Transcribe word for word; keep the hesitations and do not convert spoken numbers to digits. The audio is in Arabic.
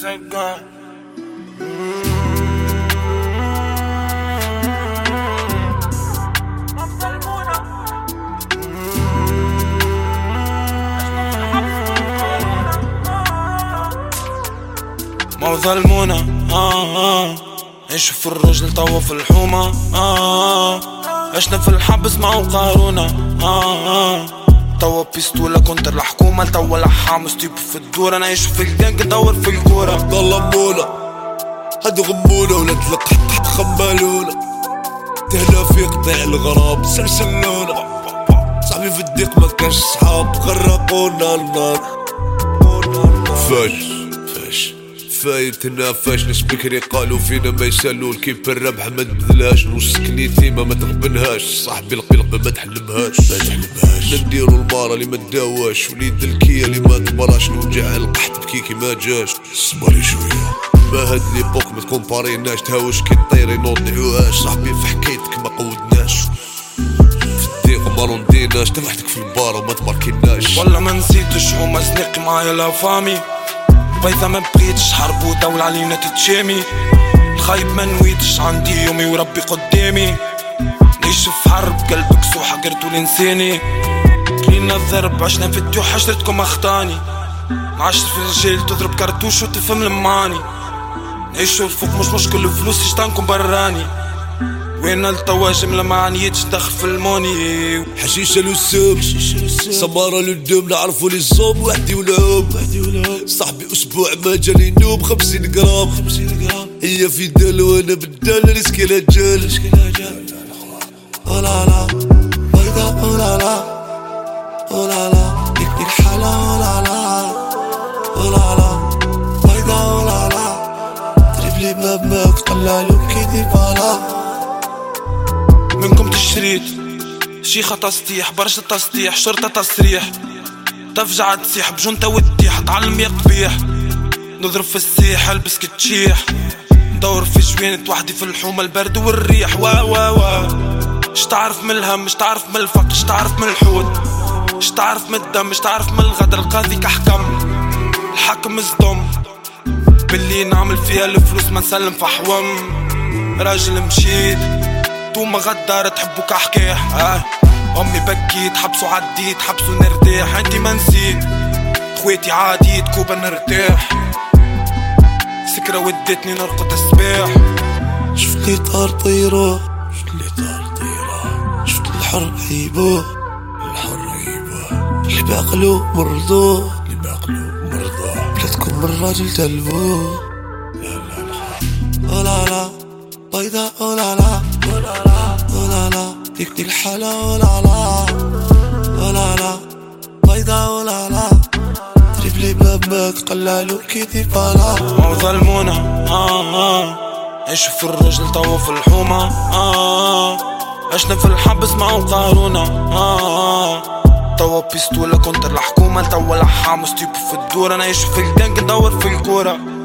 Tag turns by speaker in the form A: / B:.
A: زقان ما ظلمونا آه آه عيشوا في الرجل توا في الحومة آه عشنا في الحبس ما قارونا آه آه توا بيستولا كونتر الحكومة توا لحام ستيب في الدورة نعيشوا في الجنك ندور في الكورة
B: ظلمونا هادو غمونا ولا تلقحت خمالونا تهلا في قطيع الغراب سلسلونا صاحبي في الضيق ما كانش صحاب غرقونا النار فاش فاش فايتنا فاش ناس بكري قالوا فينا ما يسالوا كيف الربح ما تبذلهاش نص كنيتيما ما تغبنهاش صاحبي القلق ما تحلمهاش ما تحلمهاش نديرو المارة اللي ما تداواش وليد الكيا اللي ما تبراش نوجع القحط بكيكي ما جاش صبري شويه ما هاد ليبوك ما تكومباريناش تهاوش كي طيري نوضعوهاش صاحبي في حكايتك ما قودناش في الضيق ما رونديناش تفحتك في البار وما تباركيناش
A: والله ما نسيتش هما زنقي معايا لا فامي بيضا ما بقيتش حرب ودولة علينا تتشامي الخايب ما نويتش عندي يومي وربي قدامي نعيش في حرب قلبك سوحة قرتو لنساني كلينا الضرب عشنا في الديو حشرتكم اخطاني نعشر في الرجال تضرب كرتوش وتفهم المعاني نعيشو الفوق مش مشكل فلوس يشتانكم براني وين التوا جملة ما عنيتش دخل في الموني
B: حشيشة للسوم سمارة للدوم نعرفو لي الزوم وحدي ولعوم صاحبي اسبوع ما جاني نوم خمسين جرام هي في دال وانا بالدال ريسكي لا جال ولا لا بيضا ولا لا ولا لا ديك ديك حالة ولا لا ولا لا بيضا ولا لا تريبلي بابك قلالو كيدي بالا
A: منكم تشريت شيخة تسطيح برشا تسطيح شرطة تصريح تفجع تسيح بجنطة وتطيح تعلم يا قبيح نضرب في السيح البس كتشيح ندور في جوينة وحدي في الحومة البرد والريح وا وا وا اش تعرف من الهم اش تعرف من الفقر اش تعرف من الحوت اش تعرف من الدم اش تعرف من الغدر القاضي كحكم الحكم مصدوم باللي نعمل فيها الفلوس ما نسلم في حوم راجل مشيت توما غدار تحبو كحكاح آه. امي بكيت حبسو عديت حبسو نرتاح انتي ما نسيت خواتي عاديت كوبا نرتاح سكرة ودتني نرقد الصباح
B: شفت لي طار طيرة شفت لي طار طيرة شفت الحر عيبه الحر عيبه اللي بعقلو مرضو اللي بعقلو مرضو بلادكم الراجل تلبو لا لا لا ولا لا بيضا ولا لا ولا لا ولا لا ديك ديك الحالة ولا لا ولا لا بيضا ولا لا تريبلي بابك قلالو كيدي بالا
A: ما ظلمونا آه آه عيشوا في الرجل توا في الحومة آه عشنا في الحبس ما قارونا آه توا بيستولا كونتر الحكومة توا لحام ستيب في الدورة نعيشوا في الجنك ندور في الكورة